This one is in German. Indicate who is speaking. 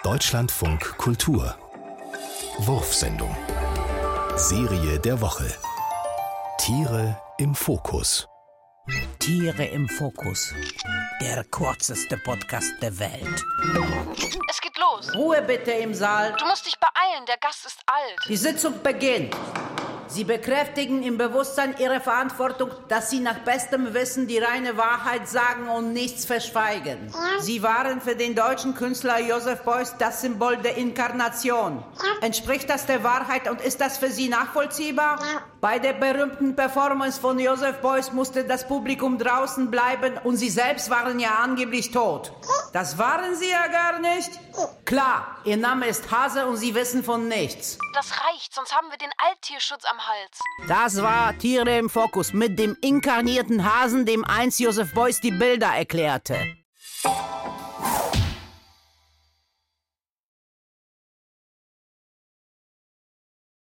Speaker 1: Deutschlandfunk Kultur Wurfsendung Serie der Woche Tiere im Fokus.
Speaker 2: Tiere im Fokus. Der kürzeste Podcast der Welt.
Speaker 3: Es geht los.
Speaker 4: Ruhe bitte im Saal.
Speaker 3: Du musst dich beeilen, der Gast ist alt.
Speaker 4: Die Sitzung beginnt. Sie bekräftigen im Bewusstsein Ihre Verantwortung, dass Sie nach bestem Wissen die reine Wahrheit sagen und nichts verschweigen. Sie waren für den deutschen Künstler Joseph Beuys das Symbol der Inkarnation. Entspricht das der Wahrheit und ist das für Sie nachvollziehbar? Bei der berühmten Performance von Joseph Beuys musste das Publikum draußen bleiben und Sie selbst waren ja angeblich tot. Das waren Sie ja gar nicht? Klar, Ihr Name ist Hase und Sie wissen von nichts.
Speaker 3: Das reicht, sonst haben wir den Alttierschutz am Hals.
Speaker 4: Das war Tiere im Fokus mit dem inkarnierten Hasen, dem einst Joseph Beuys die Bilder erklärte.